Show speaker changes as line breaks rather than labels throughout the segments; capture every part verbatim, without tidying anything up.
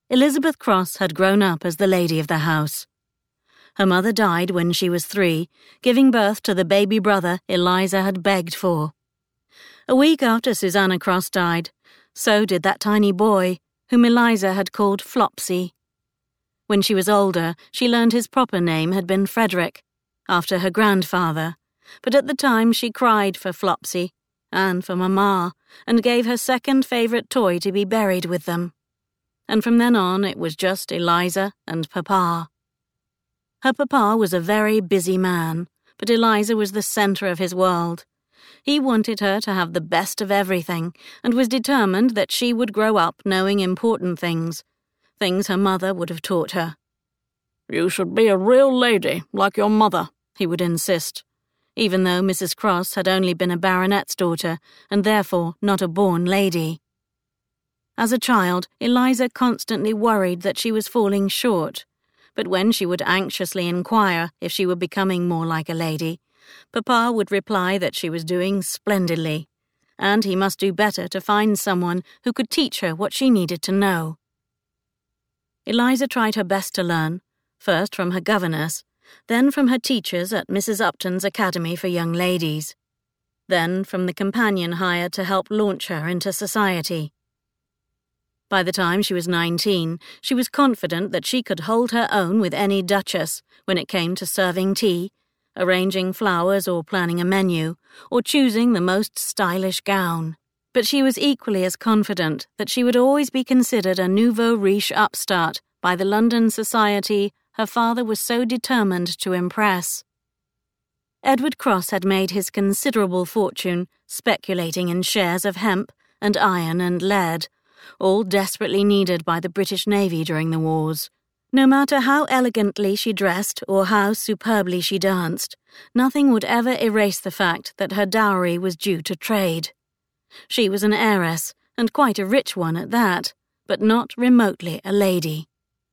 Elizabeth Cross had grown up as the lady of the house. Her mother died when she was three, giving birth to the baby brother Eliza had begged for. A week after Susanna Cross died, so did that tiny boy, whom Eliza had called Flopsy. When she was older, she learned his proper name had been Frederick, after her grandfather, but at the time she cried for Flopsy and for Mamma, and gave her second favourite toy to be buried with them. And from then on it was just Eliza and Papa. Her papa was a very busy man, but Eliza was the centre of his world. He wanted her to have the best of everything, and was determined that she would grow up knowing important things, things her mother would have taught her. "You should be a real lady, like your mother," he would insist, even though Missus Cross had only been a baronet's daughter, and therefore not a born lady. As a child, Eliza constantly worried that she was falling short, but when she would anxiously inquire if she were becoming more like a lady, Papa would reply that she was doing splendidly, and he must do better to find someone who could teach her what she needed to know. Eliza tried her best to learn, first from her governess, then from her teachers at Missus Upton's Academy for Young Ladies, then from the companion hired to help launch her into society. By the time she was nineteen, she was confident that she could hold her own with any duchess when it came to serving tea, arranging flowers or planning a menu, or choosing the most stylish gown. But she was equally as confident that she would always be considered a nouveau riche upstart by the London society her father was so determined to impress. Edward Cross had made his considerable fortune speculating in shares of hemp and iron and lead, all desperately needed by the British Navy during the wars. No matter how elegantly she dressed or how superbly she danced, nothing would ever erase the fact that her dowry was due to trade. She was an heiress, and quite a rich one at that, but not remotely a lady.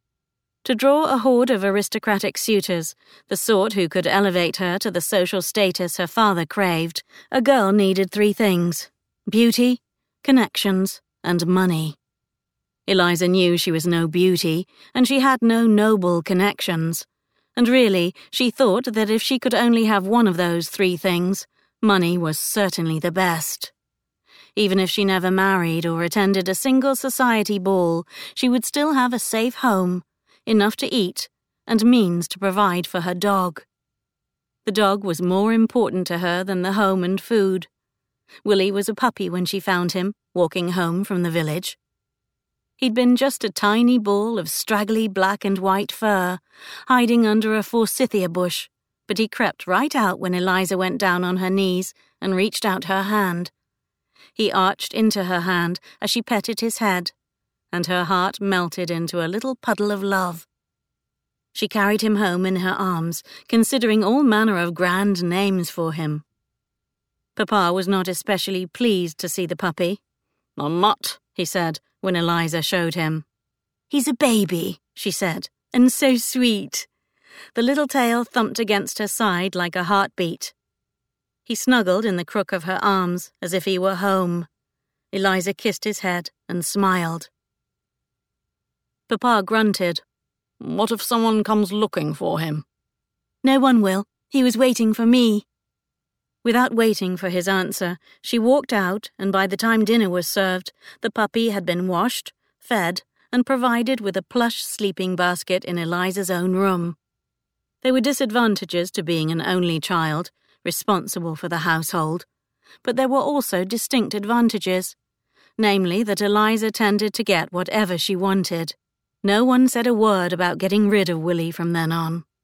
To draw a horde of aristocratic suitors, the sort who could elevate her to the social status her father craved, a girl needed three things: beauty, connections, and money. Eliza knew she was no beauty, and she had no noble connections, and really she thought that if she could only have one of those three things, money was certainly the best. Even if she never married or attended a single society ball, she would still have a safe home, enough to eat, and means to provide for her dog. The dog was more important to her than the home and food. Willie was a puppy when she found him, walking home from the village. He'd been just a tiny ball of straggly black and white fur, hiding under a forsythia bush, but he crept right out when Eliza went down on her knees and reached out her hand. He arched into her hand as she petted his head, and her heart melted into a little puddle of love. She carried him home in her arms, considering all manner of grand names for him. Papa was not especially pleased to see the puppy. "A mutt," he said, when Eliza showed him. "He's a baby," she said, "and so sweet." The little tail thumped against her side like a heartbeat. He snuggled in the crook of her arms as if he were home. Eliza kissed his head and smiled. Papa grunted. "What if someone comes looking for him?" "No one will. He was waiting for me." Without waiting for his answer, she walked out, and by the time dinner was served, the puppy had been washed, fed, and provided with a plush sleeping basket in Eliza's own room. There were disadvantages to being an only child, responsible for the household, but there were also distinct advantages, namely that Eliza tended to get whatever she wanted. No one said a word about getting rid of Willie from then on.